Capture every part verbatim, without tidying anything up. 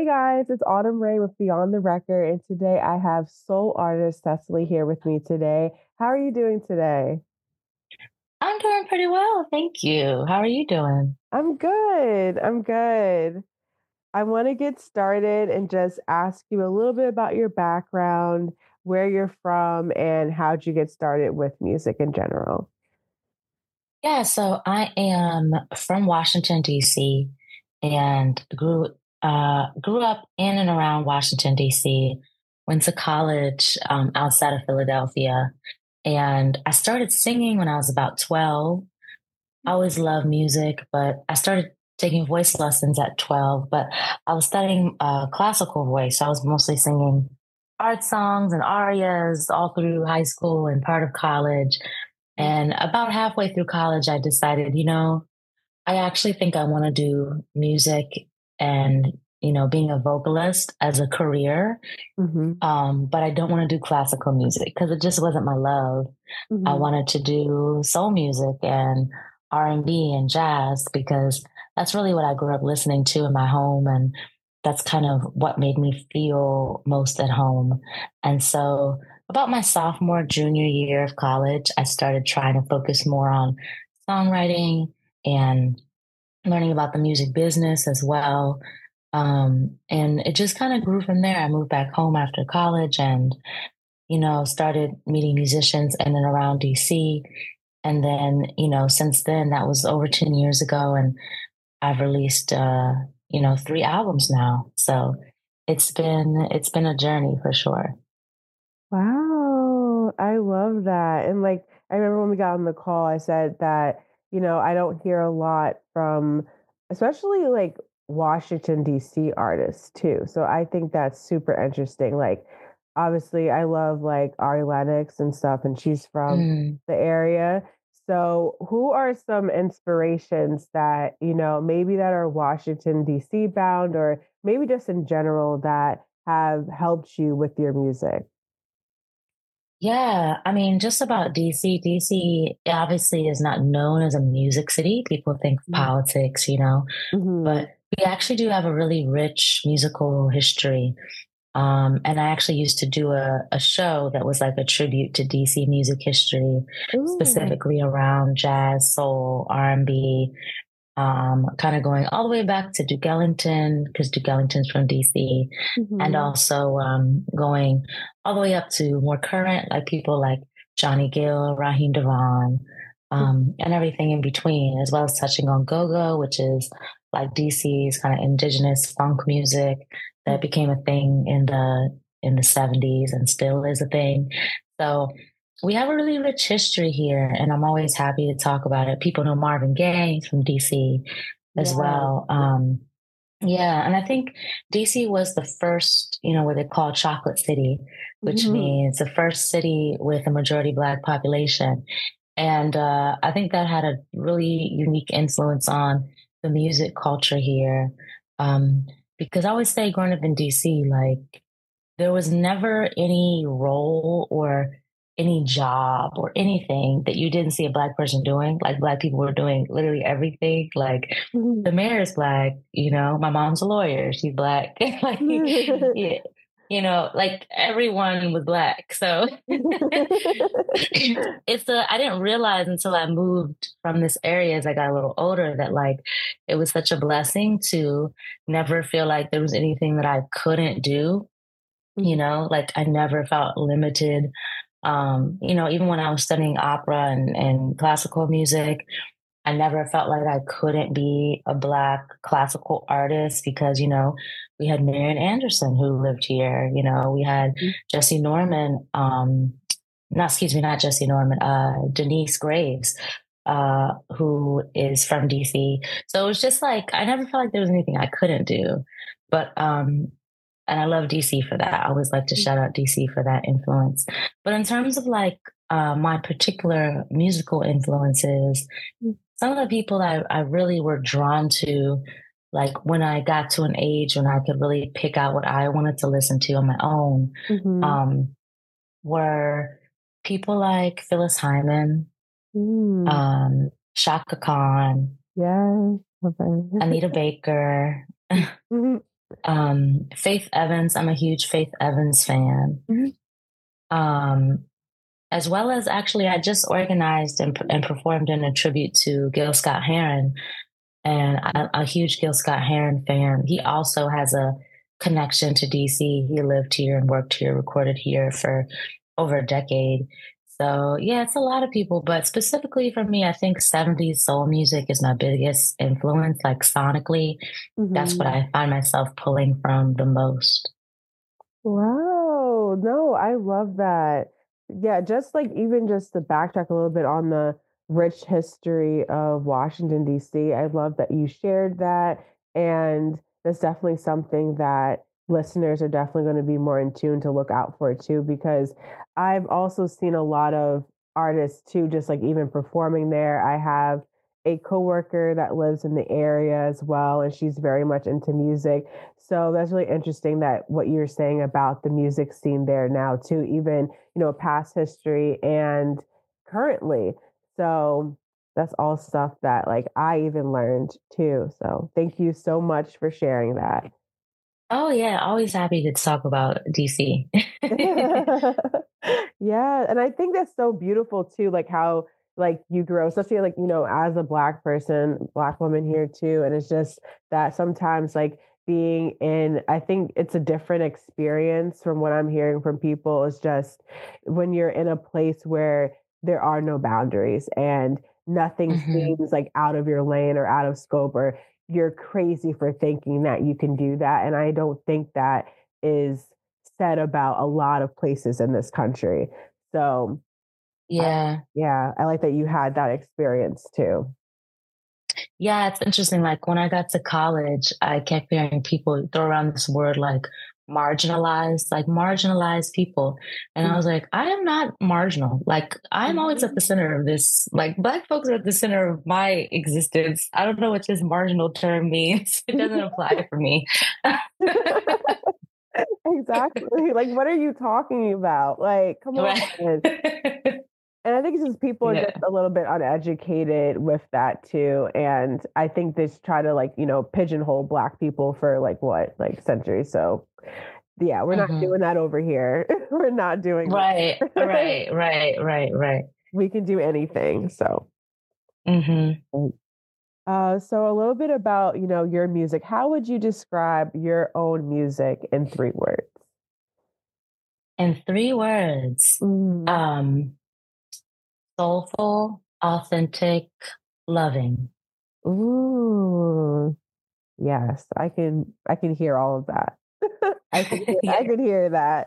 Hey guys, it's Autumn Ray with Beyond the Record, and today I have soul artist Cecily here with me today. How are you doing today? I'm doing pretty well, thank you. How are you doing? I'm good. I'm good. I want to get started and just ask you a little bit about your background, where you're from, and how'd you get started with music in general. Yeah, so I am from Washington, D C, and grew uh, grew up in and around Washington, D C. Went to college um, outside of Philadelphia, and I started singing when I was about twelve. I always loved music, but I started taking voice lessons at twelve. But I was studying uh, classical voice, so I was mostly singing art songs and arias all through high school and part of college. And about halfway through college, I decided, you know, I actually think I want to do music and, you know, being a vocalist as a career. Mm-hmm. Um, but I don't want to do classical music because it just wasn't my love. I Mm-hmm. wanted to do soul music and R and B and jazz because that's really what I grew up listening to in my home. And that's kind of what made me feel most at home. And so about my sophomore, junior year of college, I started trying to focus more on songwriting and learning about the music business as well. Um, and it just kind of grew from there. I moved back home after college and, you know, started meeting musicians in and around D C. And then, you know, since then, that was over ten years ago, and I've released, uh, you know, three albums now. So it's been, it's been a journey for sure. Wow, I love that. And like, I remember when we got on the call, I said that, you know, I don't hear a lot from, especially like Washington, D C artists too. So I think that's super interesting. Like, obviously, I love like Ari Lennox and stuff, and she's from Mm. the area. So, who are some inspirations that, you know, maybe that are Washington, D C bound, or maybe just in general that have helped you with your music? Yeah, I mean, just about D C. D C obviously is not known as a music city. People think politics, you know, Mhm. but we actually do have a really rich musical history. Um, and I actually used to do a, a show that was like a tribute to D C music history, Ooh. specifically around jazz, soul, R and B, um, kind of going all the way back to Duke Ellington, because Duke Ellington's from D C, and Mhm. also um, going all the way up to more current, like people like Johnny Gill, Raheem Devon, um, and everything in between, as well as touching on go-go, which is like D C's kind of indigenous funk music that Mhm. became a thing in the in the seventies and still is a thing. So we have a really rich history here, and I'm always happy to talk about it. People know Marvin Gaye from D C as Yes. well. Um, yeah, and I think D C was the first, you know, what they call Chocolate City, which Mhm. means the first city with a majority Black population. And uh, I think that had a really unique influence on the music culture here. Um, because I always say, growing up in D C, like, there was never any role or any job or anything that you didn't see a Black person doing. Like, Black people were doing literally everything. Like, Mhm. the mayor is Black, you know, my mom's a lawyer, she's Black. Like, yeah, you know, like everyone was Black. So it's a, I didn't realize until I moved from this area as I got a little older that like it was such a blessing to never feel like there was anything that I couldn't do, you Mhm. know, like I never felt limited. Um, you know, even when I was studying opera and, and classical music, I never felt like I couldn't be a Black classical artist because, you know, we had Marian Anderson who lived here. You know, we had Jesse Norman, um, not, excuse me, not Jesse Norman, uh, Denise Graves, uh, who is from D C. So it was just like, I never felt like there was anything I couldn't do. But, um, and I love D C for that. I always like to shout out D C for that influence. But in terms of like, uh, my particular musical influences, some of the people I, I really were drawn to, like when I got to an age when I could really pick out what I wanted to listen to on my own, Mhm. um, were people like Phyllis Hyman, Mm. um, Shaka Khan, Yes. Okay. Anita Baker, Mhm. Um, Faith Evans, I'm a huge Faith Evans fan. Mhm. Um, as well as actually, I just organized and, and performed in a tribute to Gil Scott Heron, and I'm a huge Gil Scott Heron fan. He also has a connection to D C. He lived here and worked here, recorded here for over a decade. So yeah, it's a lot of people, but specifically for me, I think seventies soul music is my biggest influence, like sonically. That's what Mhm. I find myself pulling from the most. Wow. No, I love that. Yeah, just like even just to backtrack a little bit on the rich history of Washington, D C, I love that you shared that. And that's definitely something that listeners are definitely going to be more in tune to look out for too, because I've also seen a lot of artists too, just like even performing there. I have a coworker that lives in the area as well, and she's very much into music. So that's really interesting that what you're saying about the music scene there now too, even, you know, past history and currently. So that's all stuff that like I even learned too. So thank you so much for sharing that. Oh yeah, always happy to talk about D C. Yeah, and I think that's so beautiful too, like how like you grow, especially like, you know, as a black person, black woman here too. And it's just that sometimes like being in, I think it's a different experience from what I'm hearing from people. Is just when you're in a place where there are no boundaries and nothing Hmm. seems like out of your lane or out of scope, or you're crazy for thinking that you can do that. And I don't think that is said about a lot of places in this country. So, I, Yeah. yeah, I like that you had that experience too. Yeah, it's interesting. Like when I got to college, I kept hearing people throw around this word like marginalized, like marginalized people. And I was like, I am not marginal. Like I'm always at Mhm. the center of this. Like black folks are at the center of my existence. I don't know what this marginal term means. It doesn't apply for me. Exactly. Like, what are you talking about? Like, come on. Right. And I think it's just people are just Yeah. a little bit uneducated with that too. And I think they just try to like, you know, pigeonhole black people for like what, like centuries. So yeah, we're not Hmm. doing that over here. We're not doing Right. that. Right. Right. Right. Right. We can do anything. So Hmm. Uh, so a little bit about, you know, your music. How would you describe your own music in three words? In three words, Mm. um, soulful, authentic, loving. Ooh, yes, I can I can hear all of that. I can hear, I Yeah. can hear that.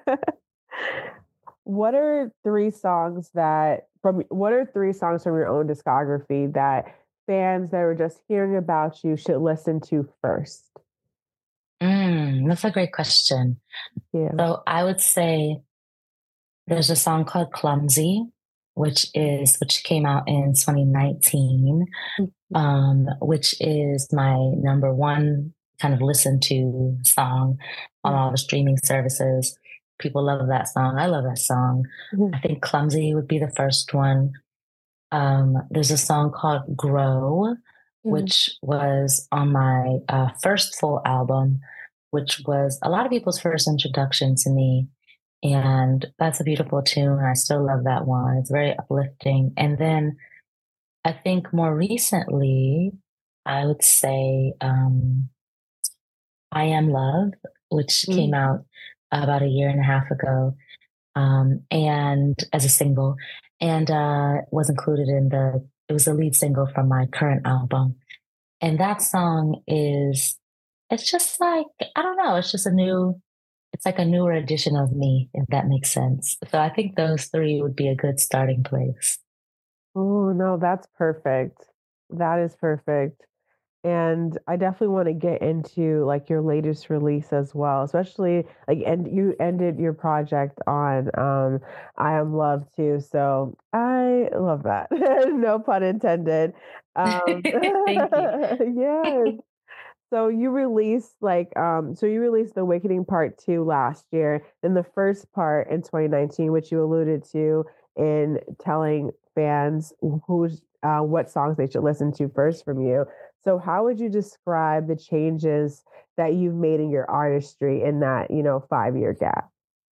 What are three songs that from what are three songs from your own discography that fans that are just hearing about you should listen to first? Mm, that's a great question. Yeah. So I would say there's a song called Clumsy, which is which came out in twenty nineteen, um, which is my number one kind of listen to song on all the streaming services. People love that song. I love that song. I think Clumsy would be the first one. Um, there's a song called Grow, which was on my uh, first full album, which was a lot of people's first introduction to me. And that's a beautiful tune. I still love that one. It's very uplifting. And then I think more recently, I would say um, I Am Love, which came Mhm. out about a year and a half ago, um, and as a single, and uh, was included in the, it was the lead single from my current album. And that song is, it's just like, I don't know, it's just a new, it's like a newer edition of me, if that makes sense. So I think those three would be a good starting place. Oh, no, that's perfect. That is perfect. And I definitely want to get into like your latest release as well, especially like and you ended your project on um I Am Love too. So I love that. No pun intended. Um Thank you. yes. So you released like um so you released The Awakening Part two last year, then the first part in twenty nineteen, which you alluded to in telling fans who's uh, what songs they should listen to first from you. So how would you describe the changes that you've made in your artistry in that, you know, five year gap?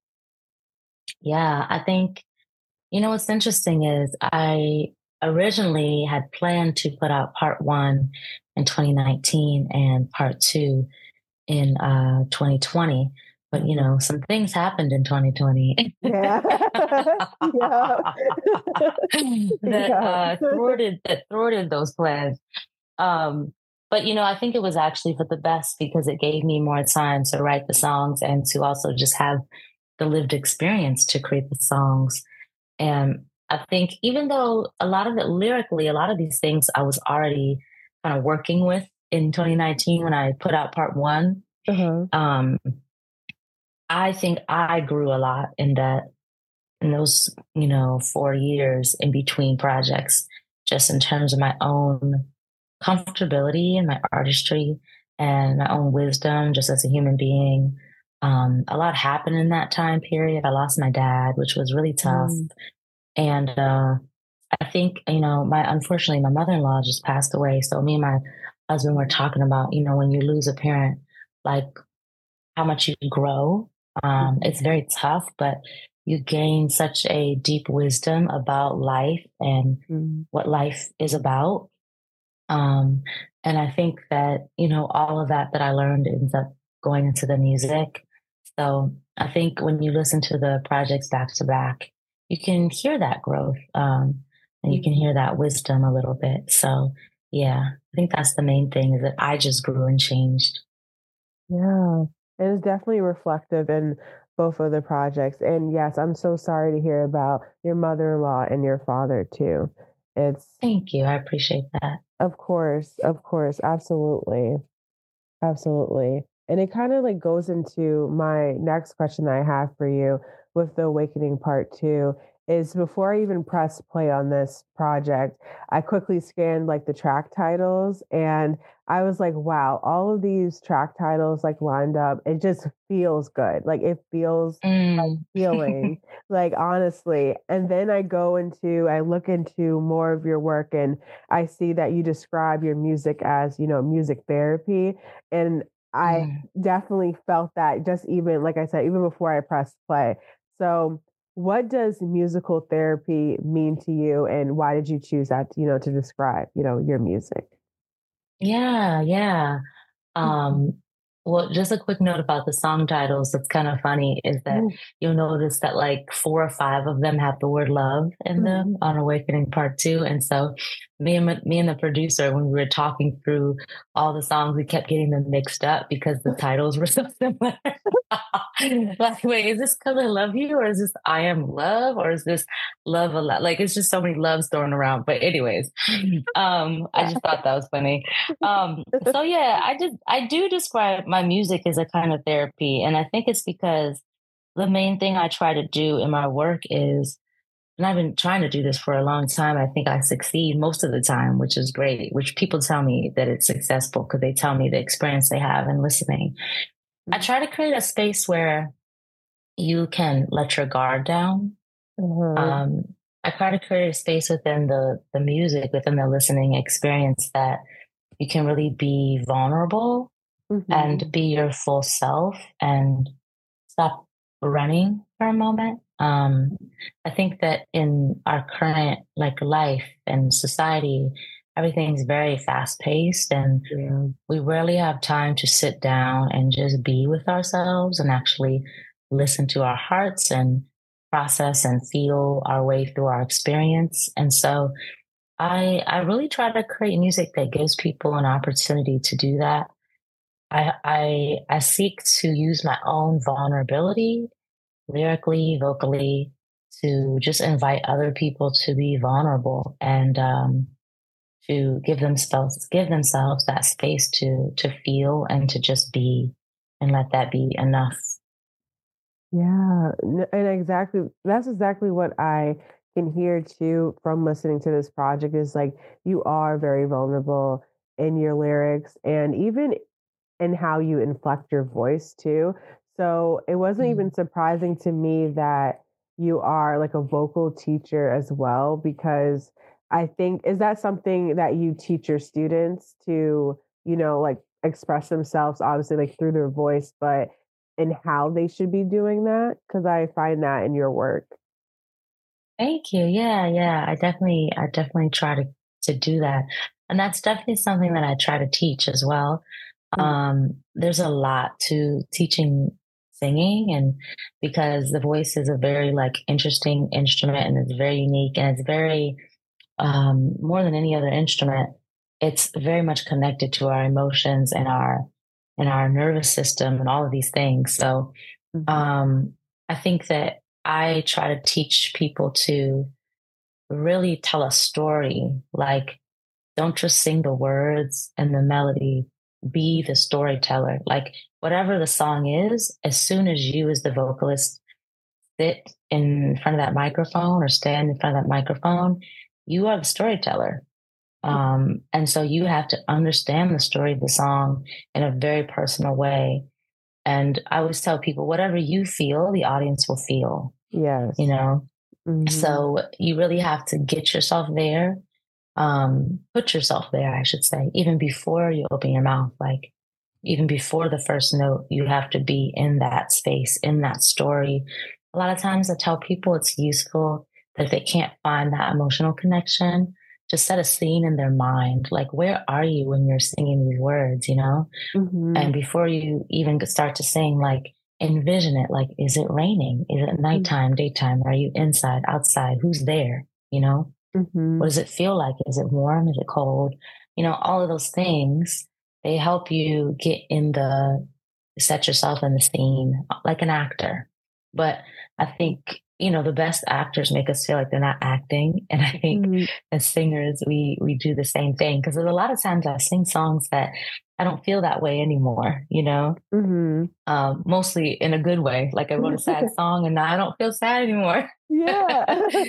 Yeah, I think, you know, what's interesting is I originally had planned to put out part one in twenty nineteen and part two in uh, twenty twenty. But, you Mhm. know, some things happened in twenty twenty Yeah. Yeah. that Yeah. uh, thwarted that thwarted those plans. Um, but you know, I think it was actually for the best because it gave me more time to write the songs and to also just have the lived experience to create the songs. And I think even though a lot of it lyrically, a lot of these things I was already kind of working with in twenty nineteen when I put out part one. Uh-huh. Um, I think I grew a lot in that in those, you know, four years in between projects, just in terms of my own comfortability and my artistry and my own wisdom just as a human being. Um, a lot happened in that time period. I lost my dad, which was really tough. Mm. And uh, I think, you know, my unfortunately, my mother in law just passed away. So me and my husband were talking about, you know, when you lose a parent, like how much you grow. Um, Mhm. it's very tough, but you gain such a deep wisdom about life and Mm. what life is about. Um, and I think that, you know, all of that that I learned ends up going into the music. So I think when you listen to the projects back to back, you can hear that growth. Um, and you can Mhm. hear that wisdom a little bit. So yeah, I think that's the main thing is that I just grew and changed. Yeah. It is definitely reflective in both of the projects. And yes, I'm so sorry to hear about your mother-in-law and your father too. It's Thank you. I appreciate that. of course, of course, absolutely. Absolutely. And it kind of like goes into my next question that I have for you with the Awakening Part Two is before I even press play on this project, I quickly scanned like the track titles and I was like, wow, all of these track titles like lined up. It just feels good. Like it feels like Mm. healing, like honestly. And then I go into, I look into more of your work and I see that you describe your music as, you know, music therapy. And I Mm. definitely felt that just even, like I said, even before I pressed play. So, what does musical therapy mean to you, and why did you choose that, you know, to describe, you know, your music? Yeah, yeah. Um, well, just a quick note about the song titles that's kind of funny is that Mhm. you'll notice that like four or five of them have the word love in Mhm. them on Awakening Part Two. And so me and me and the producer, when we were talking through all the songs, we kept getting them mixed up because the titles were so similar. Like, wait, is this because I love you, or is this I am love, or is this love a lot? Like, it's just so many loves thrown around. But anyways, um, I just thought that was funny. Um, so yeah, I just I do describe my music as a kind of therapy, and I think it's because the main thing I try to do in my work is, and I've been trying to do this for a long time. I think I succeed most of the time, which is great. Which people tell me that it's successful because they tell me the experience they have in listening. I try to create a space where you can let your guard down. Uh-huh. Um, I try to create a space within the the music, within the listening experience that you can really be vulnerable and Mhm. be your full self and stop running for a moment. Um, I think that in our current like life and society, everything's very fast paced and Yeah. we rarely have time to sit down and just be with ourselves and actually listen to our hearts and process and feel our way through our experience. And so I I really try to create music that gives people an opportunity to do that. I I I seek to use my own vulnerability, lyrically, vocally, to just invite other people to be vulnerable and um, to give themselves give themselves that space to to feel and to just be and let that be enough. Yeah, n- and exactly that's exactly what I can hear too from listening to this project is like you are very vulnerable in your lyrics and even in how you inflect your voice too. So it wasn't even Mm. surprising to me that you are like a vocal teacher as well, because I think is that something that you teach your students to, you know, like express themselves, obviously, like through their voice, but in how they should be doing that? Because I find that in your work. Thank you. Yeah, yeah. I definitely, I definitely try to to do that, and that's definitely something that I try to teach as well. Mhm. Um, there's a lot to teaching singing, and because the voice is a very like interesting instrument, and it's very unique, and it's very um, more than any other instrument, it's very much connected to our emotions and our and our nervous system and all of these things. So Mhm. um, I think that I try to teach people to really tell a story. Like, don't just sing the words and the melody, be the storyteller. Like, whatever the song is, as soon as you, as the vocalist, sit in front of that microphone or stand in front of that microphone, you are the storyteller. Um, and so you have to understand the story of the song in a very personal way. And I always tell people, whatever you feel, the audience will feel, you Yes. know? Mhm. So you really have to get yourself there, um, put yourself there, I should say, even before you open your mouth. Like, even before the first note, you have to be in that space, in that story. A lot of times I tell people it's useful that if they can't find that emotional connection, to set a scene in their mind. Like, where are you when you're singing these words, you know? And Mhm. before you even start to sing, like, envision it. Like, is it raining? Is it Mhm. nighttime, daytime? Are you inside, outside? Who's there? You know? What Mhm. does it feel like? Is it warm? Is it cold? You know, all of those things, they help you get in the, set yourself in the scene like an actor. But I think, you know, the best actors make us feel like they're not acting. And I think Mhm. as singers, we, we do the same thing. Cause there's a lot of times I sing songs that I don't feel that way anymore, you know? Mhm. Um, mostly in a good way. Like I wrote a sad song and now I don't feel sad anymore. Yeah.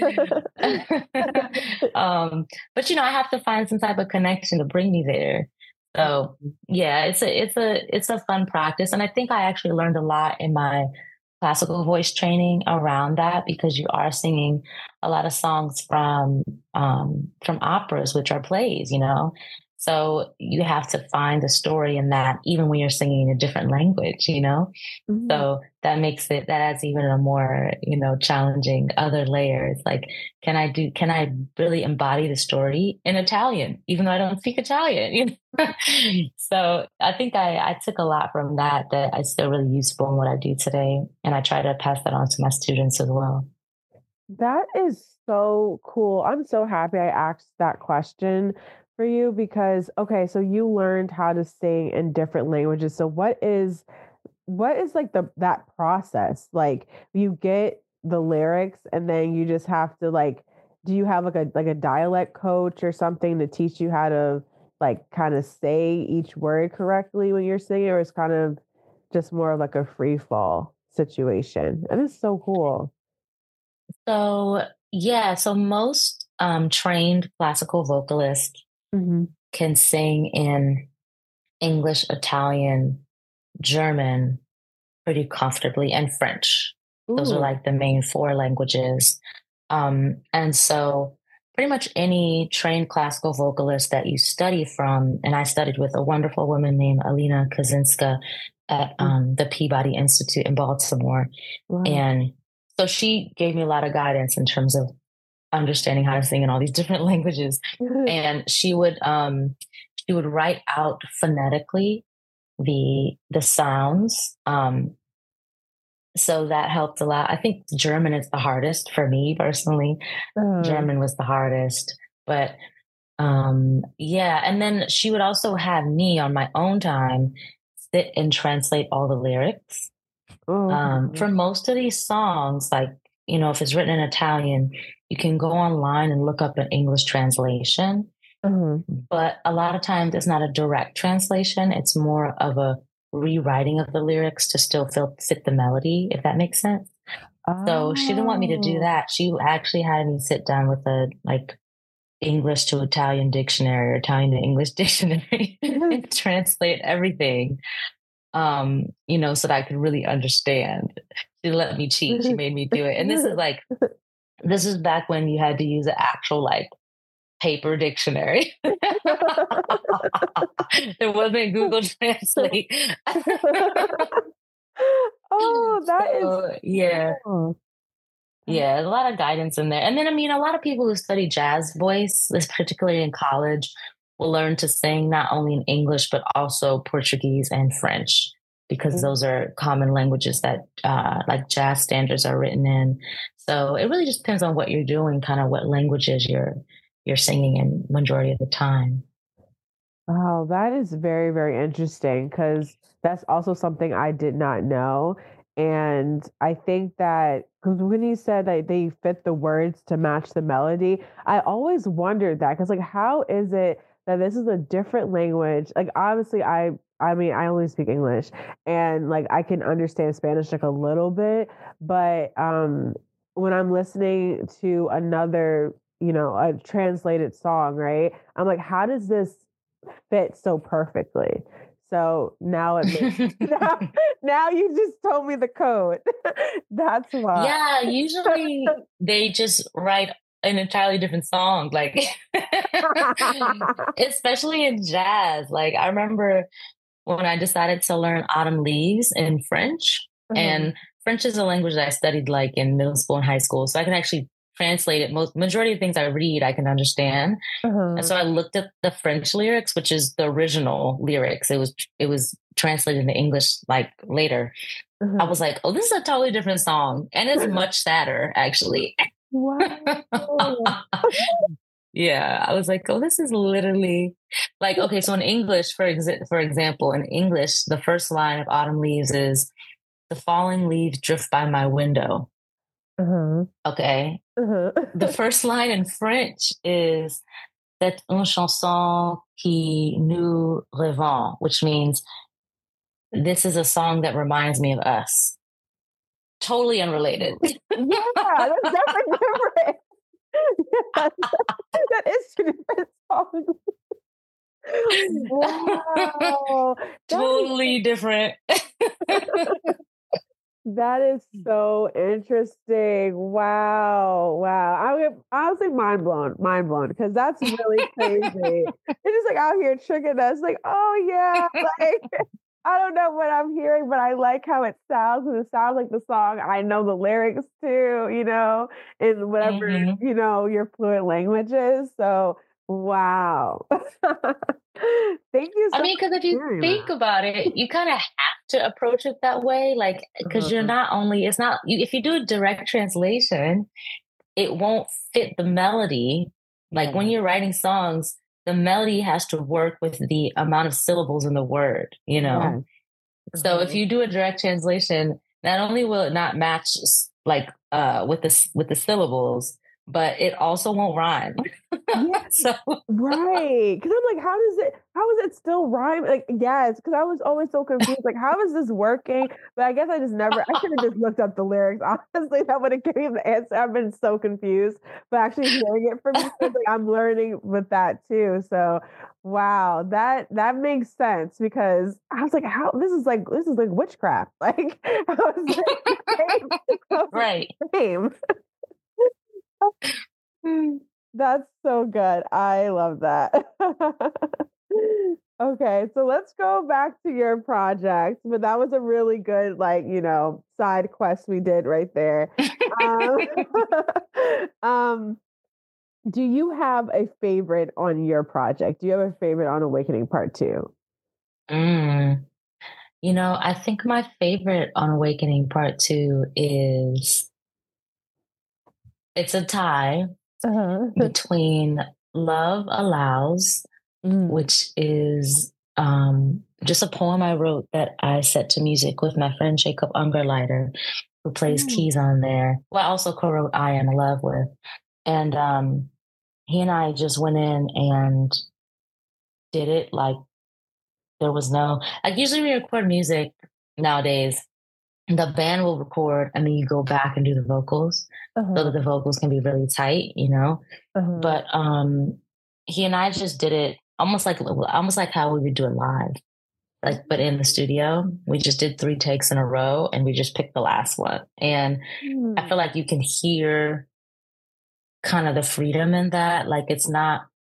um, but you know, I have to find some type of connection to bring me there. So Mhm. yeah, it's a it's a it's a fun practice, and I think I actually learned a lot in my classical voice training around that because you are singing a lot of songs from um, from operas, which are plays, you know. So you have to find a story in that, even when you're singing a different language, you know. Mhm. So that makes it, that adds even a more, you know, challenging other layers. Like, can I do, can I really embody the story in Italian, even though I don't speak Italian? You know? So I think I, I took a lot from that that is still really useful in what I do today. And I try to pass that on to my students as well. That is so cool. I'm so happy I asked that question for you because okay, so you learned how to sing in different languages. So what is what is like the that process? Like you get the lyrics and then you just have to like do you have like a like a dialect coach or something to teach you how to like kind of say each word correctly when you're singing, or it's kind of just more of like a free fall situation? That is so cool. So yeah, so most um, trained classical vocalists Mhm. can sing in English, Italian, German pretty comfortably, and French. Those are Ooh. like the main four languages. Um, and so, pretty much any trained classical vocalist that you study from, and I studied with a wonderful woman named Alina Kazinska at Mm. um, the Peabody Institute in Baltimore. Wow. And so she gave me a lot of guidance in terms of understanding how to sing in all these different languages. And she would um, she would write out phonetically the the sounds. Um, so that helped a lot. I think German is the hardest for me personally. Uh, German was the hardest, but um, yeah. And then she would also have me on my own time sit and translate all the lyrics. oh, Um, for most of these songs, like, you know, if it's written in Italian, you can go online and look up an English translation. uh-huh. But a lot of times it's not a direct translation. It's more of a rewriting of the lyrics to still feel, fit the melody, if that makes sense. So she didn't want me to do Oh. that. She actually had me sit down with a like English to Italian dictionary or Italian to English dictionary and translate everything. Um, you know, so that I could really understand. She let me cheat. She made me do it. And this is like, this is back when you had to use an actual like paper dictionary. There wasn't Google Translate. Oh, that is So, yeah. cool. Yeah, a lot of guidance in there. And then, I mean, a lot of people who study jazz voice, this particularly in college, will learn to sing not only in English, but also Portuguese and French, because those are common languages that uh, like jazz standards are written in. So it really just depends on what you're doing, kind of what languages you're you're singing in majority of the time. Wow, that is very, very interesting because that's also something I did not know. And I think that because when you said that they fit the words to match the melody, I always wondered that because, like, how is it that this is a different language? Like, obviously, I, I mean, I only speak English, and like I can understand Spanish like a little bit, but um, when I'm listening to another, you know, a translated song, right? I'm like, how does this fit so perfectly. So now it makes now, now you just told me the code. That's why. Yeah, usually they just write an entirely different song, like especially in jazz. Like I remember when I decided to learn Autumn Leaves in French, Uh-huh, and French is a language that I studied like in middle school and high school, so I can actually translate it. Most majority of things I read, I can understand. And uh-huh, so I looked at the French lyrics, which is the original lyrics. It was it was translated into English like later. I uh-huh. was like, oh, this is a totally different song. And it's much sadder, actually. Wow. Yeah. I was like, oh, this is literally like, okay, so in English, for exa- for example, in English, the first line of Autumn Leaves is the falling leaves drift by my window. Uh-huh, Okay. uh-huh. The first line in French is c'est une chanson qui nous revient, which means this is a song that reminds me of us. Totally unrelated. Yeah, that's definitely different. Yes, that is two different songs. Wow. That is Totally different. that is so interesting. Wow. Wow. I mean, honestly mind blown, mind blown, because that's really crazy. They're just like out here tricking us, like, oh yeah, like I don't know what I'm hearing, but I like how it sounds, and it sounds like the song. I know the lyrics too, you know, in whatever, Mhm. you know, your fluent language is. So wow. Thank you I so mean, much because if for you sharing think that. about it, you kind of have to approach it that way. Like, because you're Uh-huh. not only, it's not, you, if you do a direct translation, it won't fit the melody. Like when Yeah. you're writing songs, the melody has to work with the amount of syllables in the word, you know? Yes. So if Uh-huh. you do a direct translation, not only will it not match like uh with the with the syllables, but it also won't rhyme. Yeah. So Right, because 'cause I'm like, "How does it how is it still rhyme?" Like, yes, because I was always so confused, like, "How is this working?" But I guess I just never I should have just looked up the lyrics, honestly, that would have given me the answer. I've been so confused, but actually hearing it from you, it's like I'm learning with that too, so, wow, that that makes sense because I was like, "How this is like this is like witchcraft." Like, how is this the same? How is it right. the same? That's so good. I love that. Okay, so let's go back to your project, but that was a really good, like, you know, side quest we did right there. Um, um, do you have a favorite on your project? Do you have a favorite on Awakening Part two? Mm. You know, I think my favorite on Awakening Part Two is it's a tie Uh-huh. between Love Allows, Mm. which is um, just a poem I wrote that I set to music with my friend Jacob Ungerleider, who plays Mm. keys on there. Well, I also co-wrote I Am in Love with. And um, he and I just went in and did it like there was no, like usually we record music nowadays, the band will record and then you go back and do the vocals so that Uh-huh. the vocals can be really tight, you know? Uh-huh. But um, he and I just did it almost like almost like how we would do it live. Like, but in the studio, we just did three takes in a row and we just picked the last one. And I Mm. feel like you can hear kind of the freedom in that. Like, it's not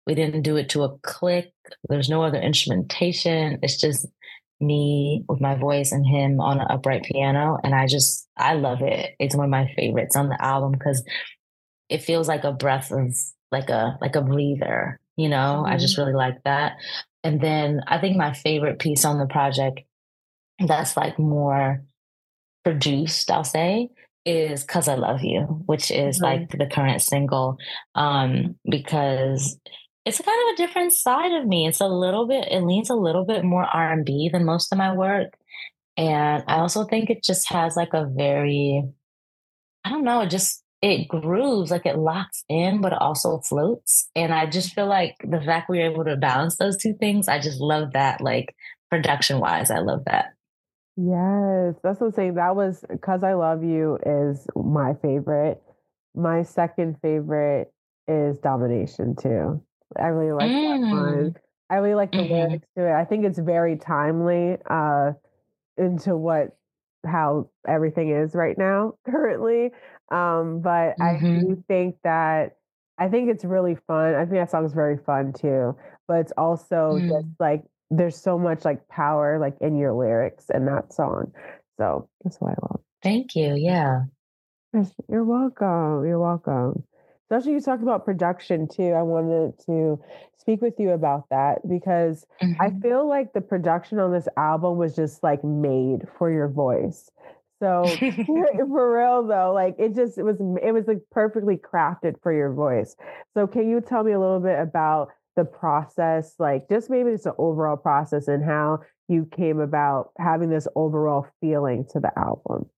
We didn't do it to a click. There's no other instrumentation. It's just me with my voice and him on an upright piano. And I just, I love it. It's one of my favorites on the album because it feels like a breath of like a, like a breather, you know, I Mhm. just really like that. And then I think my favorite piece on the project that's like more produced, I'll say, is Cause I Love You, which is Mhm. like the current single. Um, because it's kind of a different side of me. It's a little bit, it leans a little bit more R and B than most of my work. And I also think it just has like a very, I don't know, it just, it grooves, like it locks in, but it also floats. And I just feel like the fact we were able to balance those two things, I just love that, like production wise, I love that. Yes, that's what I'm saying. That was "Cause I Love You" is my favorite. My second favorite is "Domination" too. I really like that one. Mm. I really like the Hmm. lyrics to it. I think it's very timely, uh, into what how everything is right now currently. Um, but I Hmm. do think that I think it's really fun. I think that song is very fun too, but it's also just Mm. like there's so much like power like in your lyrics in that song. So that's what I love. Thank you. Yeah. Yes, you're welcome. You're welcome. Especially you talked about production too. I wanted to speak with you about that because I Hmm. feel like the production on this album was just like made for your voice. So for real though, like it just it was it was like perfectly crafted for your voice. So can you tell me a little bit about the process, like just maybe it's an overall process and how you came about having this overall feeling to the album?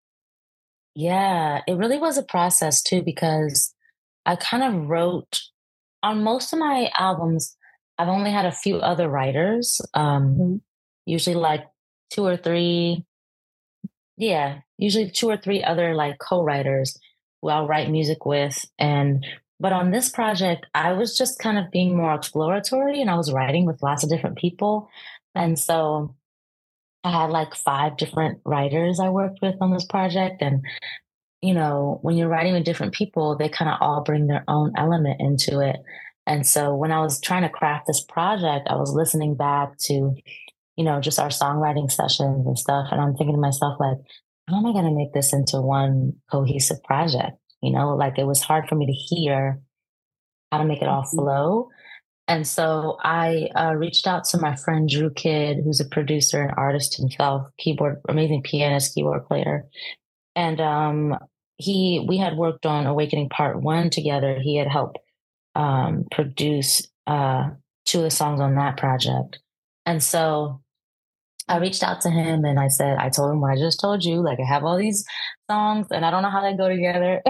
Yeah, it really was a process too because I kind of wrote on most of my albums. I've only had a few other writers, um, Mhm. usually like two or three. Yeah, usually two or three other like co-writers who I'll write music with. And but on this project, I was just kind of being more exploratory and I was writing with lots of different people. And so I had like five different writers I worked with on this project. And, you know, when you're writing with different people, they kind of all bring their own element into it. And so when I was trying to craft this project, I was listening back to, you know, just our songwriting sessions and stuff. And I'm thinking to myself, like, how am I going to make this into one cohesive project? You know, like it was hard for me to hear how to make it all Mhm. flow. And so I uh, reached out to my friend Drew Kidd, who's a producer and artist himself, keyboard, amazing pianist, keyboard player. And um, he, we had worked on Awakening Part One together. He had helped um, produce uh, two of the songs on that project. And so I reached out to him and I said, I told him what I just told you. Like, I have all these songs and I don't know how they go together.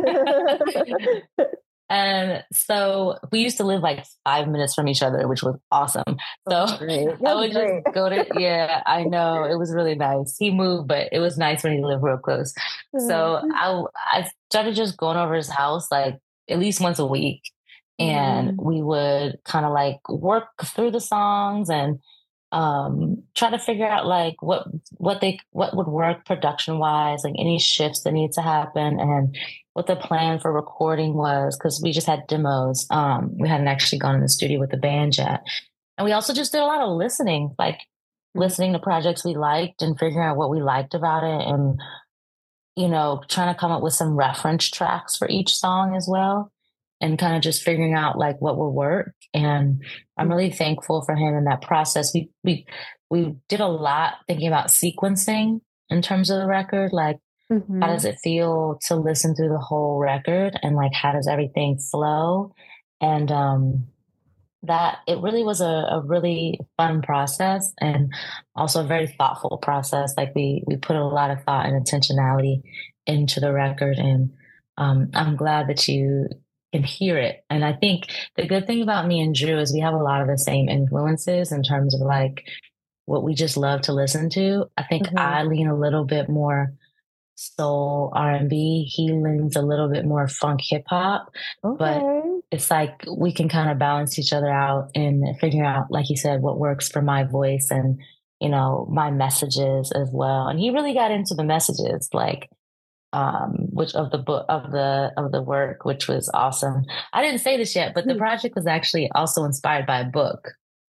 And so we used to live like five minutes from each other, which was awesome. So That's great. I That's would just great. go to, yeah, I know it was really nice. He moved, but it was nice when he lived real close. So I, I started just going over his house like at least once a week. And Mhm. we would kind of like work through the songs and um try to figure out like what what they what would work production wise, like any shifts that need to happen and what the plan for recording was because we just had demos. Um we hadn't actually gone in the studio with the band yet, and we also just did a lot of listening, like Mhm. listening to projects we liked and figuring out what we liked about it, and you know, trying to come up with some reference tracks for each song as well, and kind of just figuring out like what will work. And I'm really thankful for him in that process. We we we did a lot thinking about sequencing in terms of the record, like how Mhm. does it feel to listen through the whole record, and like how does everything flow, and um that it really was a, a really fun process and also a very thoughtful process. Like we we put a lot of thought and intentionality into the record, and um, I'm glad that you can hear it. And I think the good thing about me and Drew is we have a lot of the same influences in terms of like what we just love to listen to. I think Mhm. I lean a little bit more soul R and B. He leans a little bit more funk hip hop, but Okay. it's like we can kind of balance each other out and figure out, like you said, what works for my voice and you know my messages as well. And he really got into the messages, like um, which of the book of the of the work, which was awesome. I didn't say this yet, but the project was actually also inspired by a book.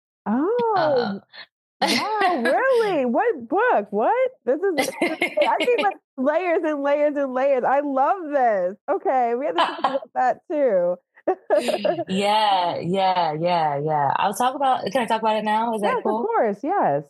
Uh, Oh, wow, really? What book? What? This is, I see like layers and layers and layers. I love this. Okay, we have to talk about that too. yeah, yeah, yeah, yeah. I'll talk about. Can I talk about it now? Is that Yes, of cool? course. Yes.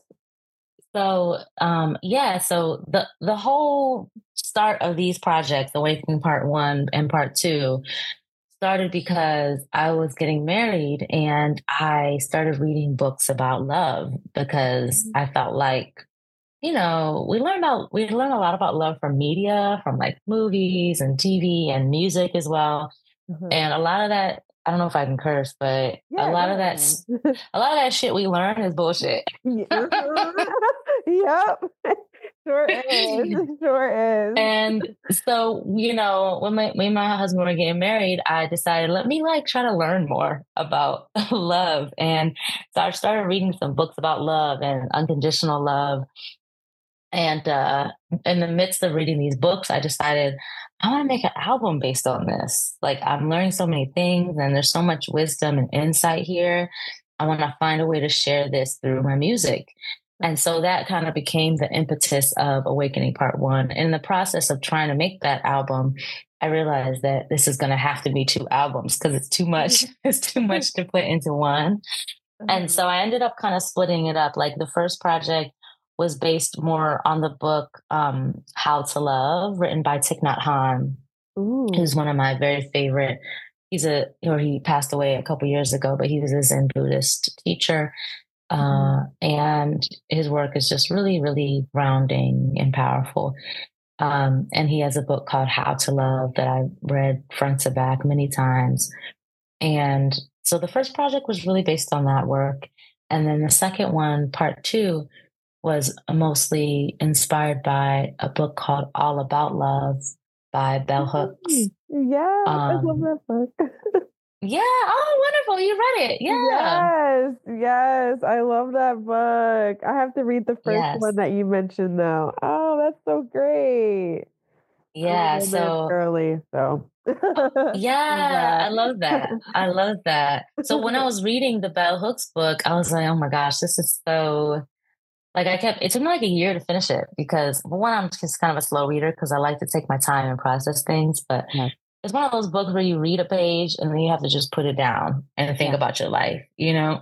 So, um, yeah. So the the whole start of these projects, Awakening Part One and Part Two, started because I was getting married and I started reading books about love because Mhm. I felt like, you know, we learn about we learn a lot about love from media, from like movies and T V and music as well. Uh-huh. And a lot of that, I don't know if I can curse, but a Yeah, lot of that go s- a lot of that shit we learn is bullshit. ahead. Yeah, uh-huh. Yep. Sure is. Sure is. And so, you know, when my me and my husband were getting married, I decided let me like try to learn more about love. And so I started reading some books about love and unconditional love. And uh, in the midst of reading these books, I decided I want to make an album based on this. Like I'm learning so many things, and there's so much wisdom and insight here. I want to find a way to share this through my music. And so that kind of became the impetus of Awakening Part One. In the process of trying to make that album, I realized that this is going to have to be two albums because it's too much. It's too much to put into one. And Uh-huh. so I ended up kind of splitting it up. Like the first project was based more on the book um, How to Love, written by Thich Nhat Hanh, who's Ooh. one of my very favorite. He's a, or he passed away a couple years ago, but he was a Zen Buddhist teacher. Mhm. Uh, and his work is just really, really grounding and powerful. Um, and he has a book called How to Love that I read front to back many times. And so the first project was really based on that work. And then the second one, part two, was mostly inspired by a book called All About Love by Bell Hooks. Mm. Yes, I love Um, that book. yeah, oh, wonderful. You read it. Yeah. Yes, yes, I love that book. I have to read the first Yes. one that you mentioned though. Oh, that's so great. I'm a Yeah. romance So, girly, so love yeah, that. I love that. I love that. So, when I was reading the Bell Hooks book, I was like, oh my gosh, this is so. Like I kept, it took me like a year to finish it because well, one, I'm just kind of a slow reader because I like to take my time and process things. But Yes, it's one of those books where you read a page and then you have to just put it down and think yes. about your life, you know?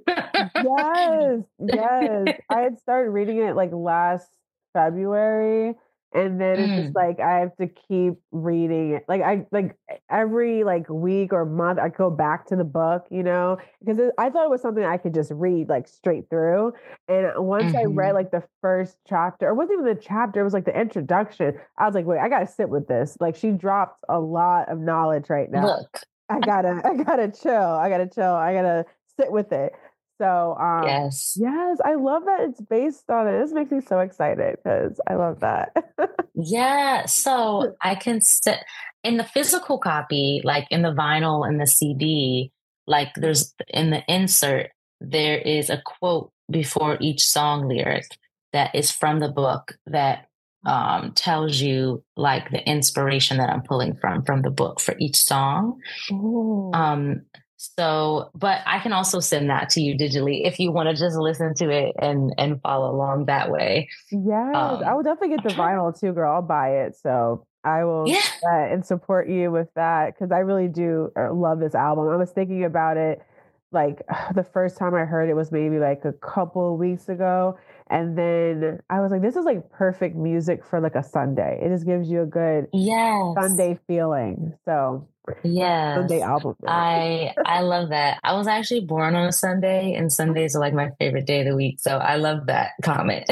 Yes, yes. I had started reading it like last February, and then it's just Mm, like I have to keep reading it. Like I like every like week or month, I go back to the book, you know, because it, I thought it was something I could just read like straight through. And once I read hmm. like the first chapter, it wasn't even the chapter, it was like the introduction. I was like, wait, I gotta sit with this. Like she dropped a lot of knowledge right now. Look, I gotta, I gotta chill. I gotta chill. I gotta sit with it. So, um, yes. yes, I love that it's based on it. This makes me so excited because I love that. Yeah. So I can sit in the physical copy, like in the vinyl and the C D, like there's in the insert, there is a quote before each song lyric that is from the book that um, tells you like the inspiration that I'm pulling from from the book for each song. Oh, Um, so, but I can also send that to you digitally if you want to just listen to it and and follow along that way. yes, I Um, will definitely get I'm the trying. vinyl too, girl. I'll buy it. So I will Yeah. get that and support you with that because I really do uh, love this album. I was thinking about it like the first time I heard it was maybe like a couple of weeks ago. And then I was like, this is like perfect music for like a Sunday. It just gives you a good Yes. Sunday feeling. So Sunday Yes. album, really. I I love that. I was actually born on a Sunday and Sundays are like my favorite day of the week. So I love that comment.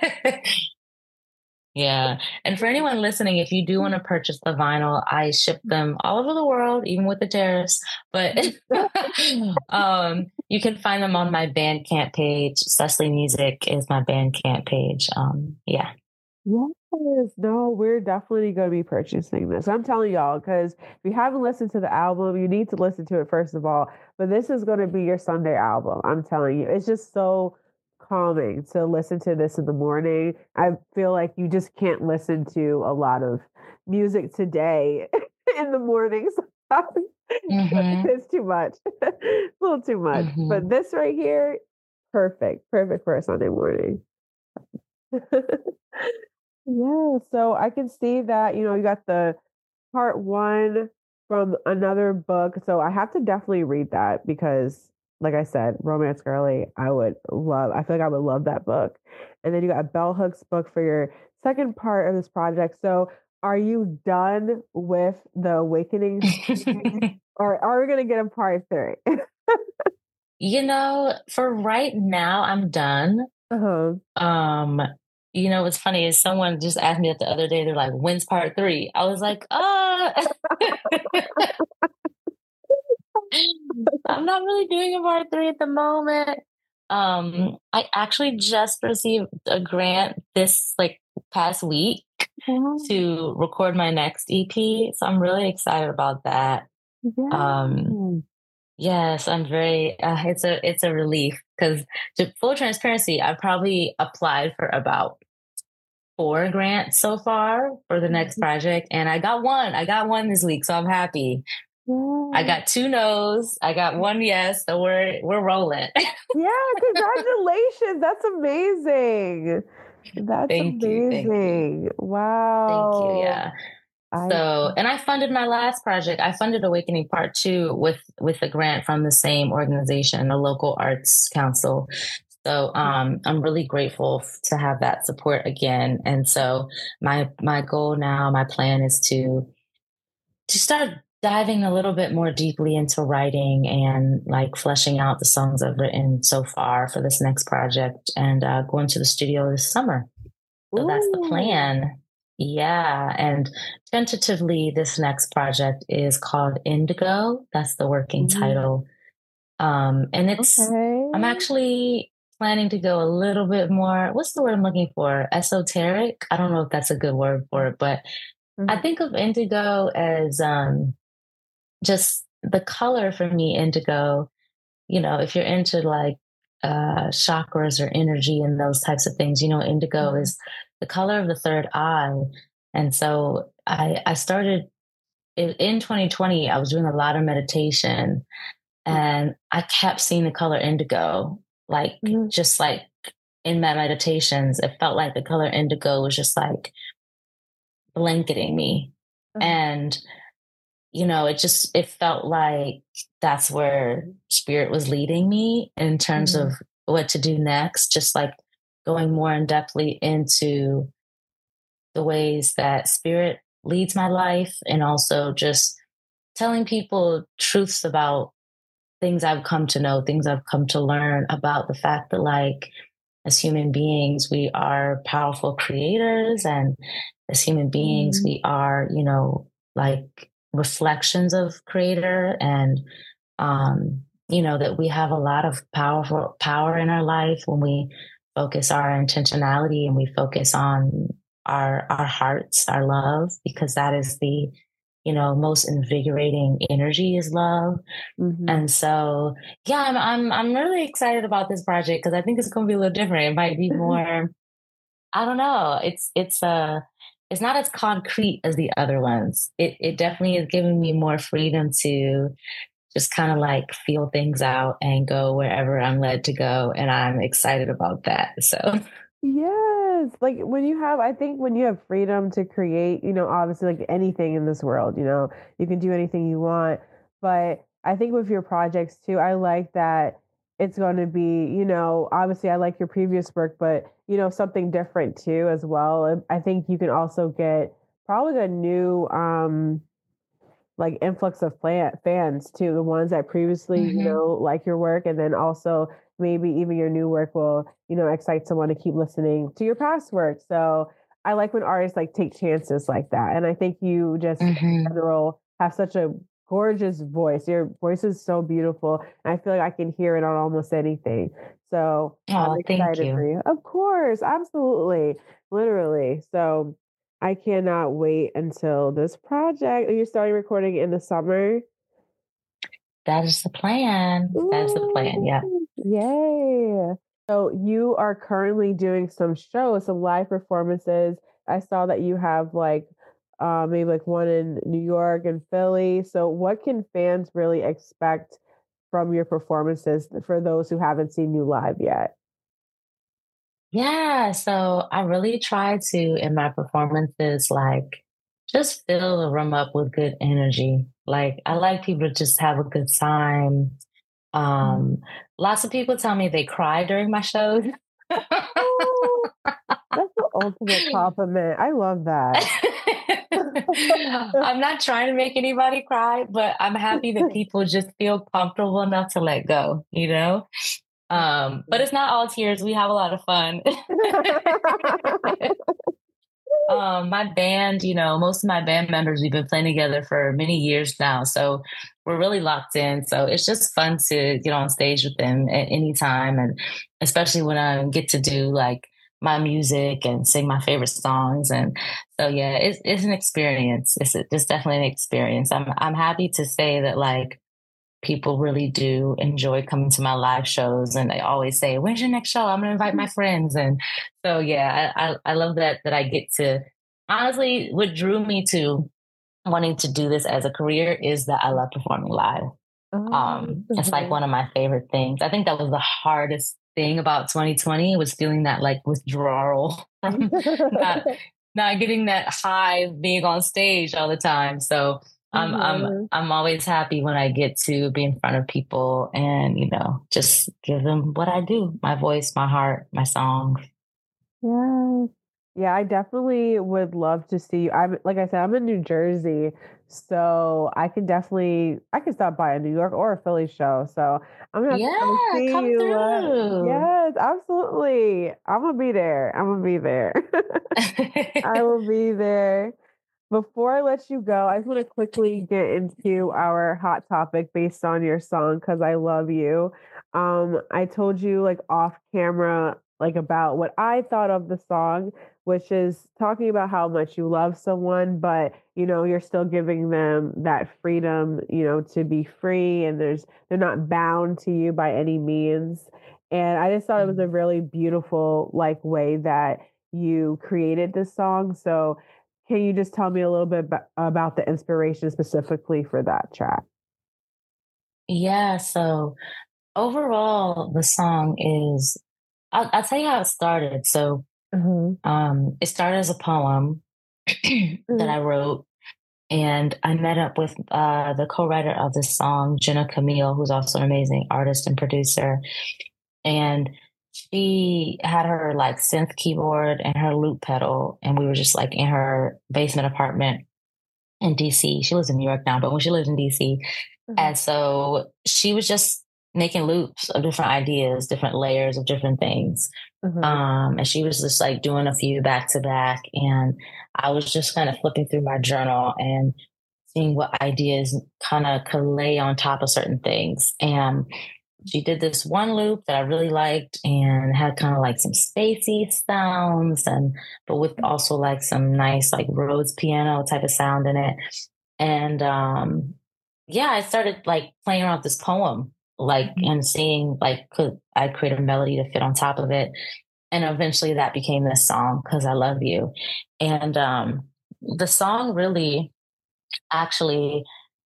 Yeah. And for anyone listening, if you do want to purchase the vinyl, I ship them all over the world, even with the tariffs. But um, you can find them on my Bandcamp page. Cecily Music is my Bandcamp page. Um, yeah. Yes, no, we're definitely going to be purchasing this. I'm telling y'all, because if you haven't listened to the album, you need to listen to it first of all. But this is going to be your Sunday album. I'm telling you, it's just so calming to listen to this in the morning. I feel like you just can't listen to a lot of music today in the mornings. Mm-hmm. It's too much. A little too much. Mm-hmm. But this right here, perfect. Perfect for a Sunday morning. Yeah, so I can see that, you know, you got the part one from another book. So I have to definitely read that because, like I said, Romance Girly, I would love, I feel like I would love that book. And then you got Bell Hook's book for your second part of this project. So are you done with the Awakening series, or are we going to get a part three? You know, for right now, I'm done. Uh-huh. Um, you know, what's funny is someone just asked me that the other day. They're like, "When's part three?" I was like, "Uh, I'm not really doing a part three at the moment." Um, I actually just received a grant this like past week Wow. to record my next E P, so I'm really excited about that. Um, Yeah. yes, I'm very. Uh, it's a it's a relief because, to full transparency, I've probably applied for about four grants so far for the next project, and I got one. I got one this week, so I'm happy. I Yeah. got two no's. I got one yes, so we're we're rolling. Yeah, congratulations. That's amazing. That's Thank you, thank you, amazing. thank you. Wow. Yeah. I So, and I funded my last project. I funded Awakening Part Two with with a grant from the same organization, the local arts council. So, um, I'm really grateful f- to have that support again. And so, my my goal now, my plan is to to start diving a little bit more deeply into writing and like fleshing out the songs I've written so far for this next project, and uh, going to the studio this summer. So that's the Ooh. plan. Yeah. And tentatively, this next project is called Indigo. That's the working Mhm. title. Um, and it's, I'm Okay. actually planning to go a little bit more, what's the word I'm looking for? Esoteric? I don't know if that's a good word for it, but I Mhm. think of indigo as um, just the color for me, indigo. You know, if you're into like uh, chakras or energy and those types of things, you know, indigo Mhm. is the color of the third eye. And so I, I started in, in twenty twenty, I was doing a lot of meditation, and I kept seeing the color indigo, like Mhm. just like in my meditations, it felt like the color indigo was just like blanketing me. Uh-huh. And you know, it just it felt like that's where spirit was leading me in terms of Mhm. what to do next, just like going more in depthly into the ways that spirit leads my life, and also just telling people truths about things I've come to know, things I've come to learn about the fact that, like, as human beings, we are powerful creators. And as human beings, Mhm. we are, you know, like reflections of creator. And, um, you know, that we have a lot of powerful power in our life when we focus our intentionality and we focus on our, our hearts, our love, because that is the, you know, most invigorating energy is love. Mhm. And so, yeah, I'm I'm I'm really excited about this project because I think it's going to be a little different. It might be more, I don't know. It's it's uh it's not as concrete as the other ones. It it definitely is giving me more freedom to just kind of like feel things out and go wherever I'm led to go, and I'm excited about that. So, Yes, like when you have, I think when you have freedom to create, you know, obviously like anything in this world, you know, you can do anything you want. But I think with your projects too, I like that it's going to be, you know, obviously I like your previous work, but, you know, something different too as well. And I think you can also get probably a new, um, like influx of fan, fans too, the ones that previously, you hmm know, like your work, and then also maybe even your new work will, you know, excite someone to keep listening to your past work. So I like when artists like take chances like that. And I think you just in hmm general have such a gorgeous voice. Your voice is so beautiful. And I feel like I can hear it on almost anything. So I'm oh, thank excited for you. you. Of course, absolutely. Literally. So I cannot wait until this project. Are you starting recording in the summer? That is the plan. That is the plan. Yeah. Ooh, yay. So you are currently doing some shows, some live performances. I saw that you have like uh, maybe like one in New York and Philly. So, what can fans really expect from your performances for those who haven't seen you live yet? Yeah, so I really try to in my performances, like just fill the room up with good energy. Like I like people to just have a good time. Mhm. Um, Lots of people tell me they cry during my shows. Oh, that's the ultimate compliment. I love that. I'm not trying to make anybody cry, but I'm happy that people just feel comfortable enough to let go, you know? Um, but it's not all tears. We have a lot of fun. Um, my band, you know, most of my band members, we've been playing together for many years now. So we're really locked in. So it's just fun to get on stage with them at any time. And especially when I get to do like my music and sing my favorite songs. And so, yeah, it's, it's an experience. It's, it's definitely an experience. I'm, I'm happy to say that like, people really do enjoy coming to my live shows and they always say, when's your next show? I'm going to invite my friends. And so, yeah, I, I, I love that, that I get to honestly, what drew me to wanting to do this as a career is that I love performing live. Oh, Um, it's like mhm. one of my favorite things. I think that was the hardest thing about twenty twenty was feeling that like withdrawal from not, not getting that high of being on stage all the time. So I'm I'm Mhm. I'm always happy when I get to be in front of people and, you know, just give them what I do, my voice, my heart, my songs. Yes. Yeah, I definitely would love to see you. I'm like I said, I'm in New Jersey, so I can definitely I can stop by a New York or a Philly show. So I'm gonna have to come Yeah, see come you. Uh, through. yes, absolutely. I'm gonna be there. I'm gonna be there. I will be there. Before I let you go, I just want to quickly get into our hot topic based on your song because I love you. Um, I told you like off camera, like about what I thought of the song, which is talking about how much you love someone, but you know, you're still giving them that freedom, you know, to be free and there's they're not bound to you by any means. And I just thought it was a Mm. really beautiful like way that you created this song. So can you just tell me a little bit ab- about the inspiration specifically for that track? Yeah, so overall, the song is, I'll, I'll tell you how it started. So Mhm. um, it started as a poem that Mhm. I wrote, and I met up with uh, the co writer of the song, Jenna Camille, who's also an amazing artist and producer. And she had her like synth keyboard and her loop pedal, and we were just like in her basement apartment in D C. She lives in New York now, but when she lived in D C, Mhm. and so she was just making loops of different ideas, different layers of different things. Mhm. Um, and she was just like doing a few back to back. And I was just kind of flipping through my journal and seeing what ideas kind of could lay on top of certain things. And she did this one loop that I really liked and had kind of like some spacey sounds and but with also like some nice like Rhodes piano type of sound in it. And um yeah, I started like playing around with this poem, like Mhm. and seeing like could I create a melody to fit on top of it. And eventually that became this song, Cause I Love You. And um the song really actually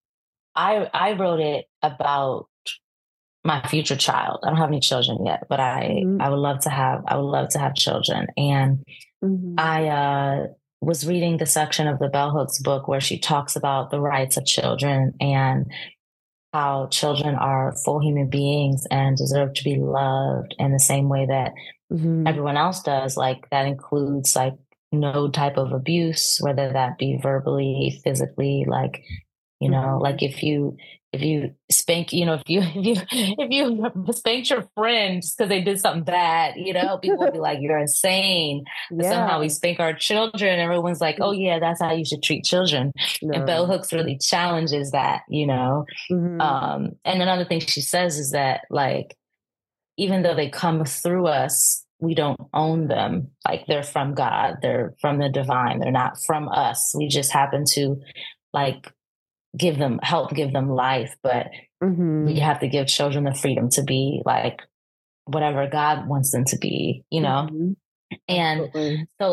I I wrote it about my future child. I don't have any children yet, but I Mhm. I would love to have I would love to have children. And Mhm. I uh, was reading the section of the Bell Hooks book where she talks about the rights of children and how children are full human beings and deserve to be loved in the same way that Mhm. everyone else does. Like that includes like no type of abuse, whether that be verbally, physically, like you know, Mhm. like if you if you spank, you know, if you if you if you spanked your friend just because they did something bad, you know, people will be like, "You're insane." But somehow we Yeah. spank our children, everyone's like, "Oh yeah, that's how you should treat children." And Bell No. Hooks really challenges that, you know. Mhm. Um, and another thing she says is that like even though they come through us, we don't own them. Like they're from God, they're from the divine, they're not from us. We just happen to like give them help give them life, but we Mhm. have to give children the freedom to be like whatever God wants them to be, you know? Mhm. And Absolutely. so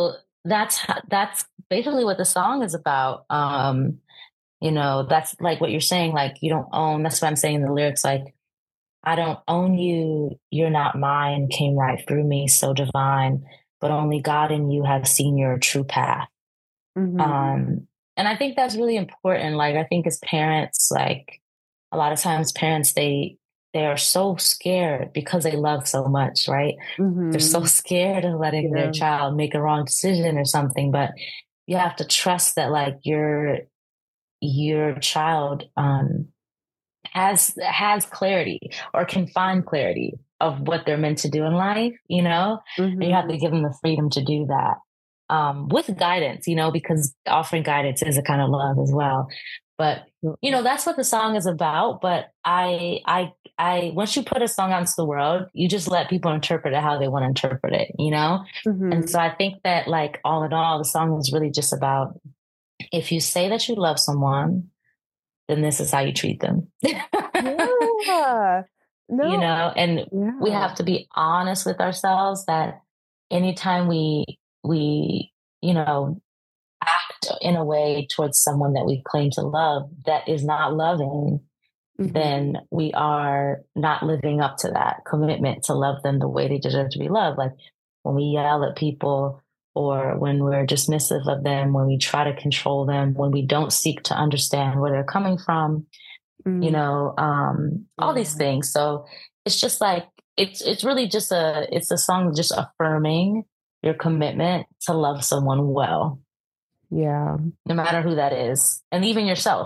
that's ho- that's basically what the song is about. Um, you know, that's like what you're saying. Like you don't own. That's what I'm saying in the lyrics. Like I don't own you. You're not mine. Came right through me, so divine. But only God and you have seen your true path. Hmm. Um, and I think that's really important. Like I think as parents, like a lot of times parents they they are so scared because they love so much, right? They're so Hmm. scared of letting their Yeah. child make a wrong decision or something, but you have to trust that like your your child um has has clarity or can find clarity of what they're meant to do in life, you know, and you have Hmm. to give them the freedom to do that um, with guidance, you know, because offering guidance is a kind of love as well. But you know, that's what the song is about. But I, I, I, once you put a song out into the world, you just let people interpret it how they want to interpret it, you know. And so Hmm. I think that, like, all in all, the song is really just about if you say that you love someone, then this is how you treat them. Yeah. You No. know, and we Yeah. have to be honest with ourselves that anytime we we you know act in a way towards someone that we claim to love that is not loving, Hmm. then we are not living up to that commitment to love them the way they deserve to be loved. Like when we yell at people, or when we're dismissive of them, when we try to control them, when we don't seek to understand where they're coming from, you Mm. know, um, all these Yeah. things. So it's just like it's it's really just a it's a song just affirming your commitment to love someone well, Yeah. no matter who that is, and even yourself.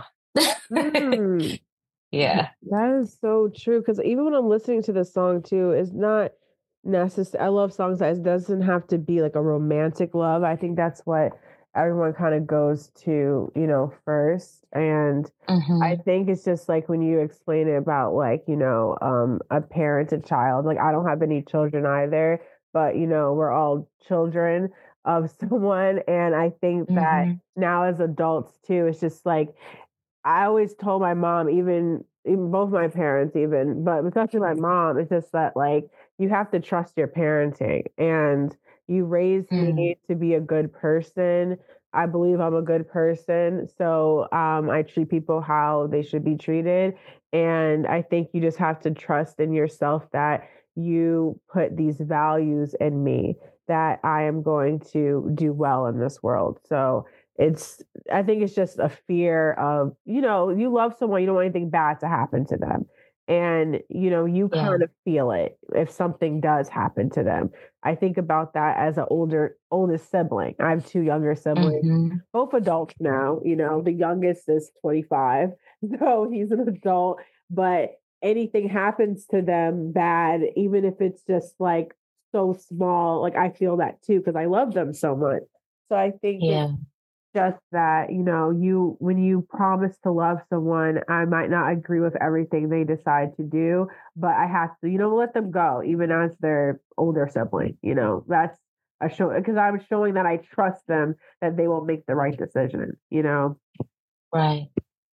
Mm. Yeah. That is so true. Because even when I'm listening to the song too, it's not necessary. I love songs that it doesn't have to be like a romantic love. I think that's what everyone kind of goes to, you know, first. And I Hmm. think it's just like when you explain it about like, you know, um, a parent, a child. Like I don't have any children either, but you know, we're all children of someone. And I think that Hmm. now as adults too, it's just like I always told my mom, even even both my parents, even, but especially my mom, it's just that like you have to trust your parenting, and you raised Mm. me to be a good person. I believe I'm a good person, so um, I treat people how they should be treated, and I think you just have to trust in yourself that you put these values in me that I am going to do well in this world. So it's I think it's just a fear of, you know, you love someone, you don't want anything bad to happen to them. And, you know, you Yeah. kind of feel it if something does happen to them. I think about that as an older, oldest sibling. I have two younger siblings, Hmm. both adults now. You know, the youngest is twenty-five, so he's an adult, but anything happens to them bad, even if it's just like so small, like I feel that too because I love them so much. So I think it's Yeah. just that, you know, you when you promise to love someone, I might not agree with everything they decide to do, but I have to, you know, let them go, even as their older sibling. You know, that's a show because I'm showing that I trust them that they will make the right decision. You know. Right.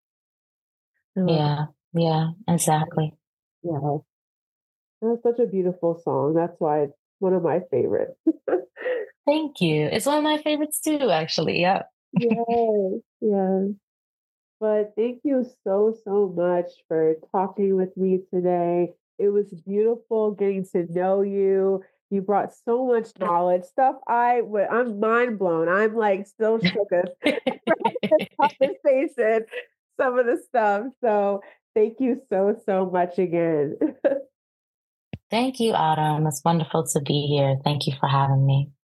Uh, Yeah. Yeah. Exactly. yeah, that's such a beautiful song. That's why it's one of my favorites. Thank you. It's one of my favorites too, actually. Yeah. Yes, yes. But thank you so, so much for talking with me today. It was beautiful getting to know you. You brought so much knowledge, stuff I would, I'm mind blown. I'm like still shook as from this conversation, some of the stuff. So thank you so, so much again. Thank you, Autumn. It's wonderful to be here. Thank you for having me.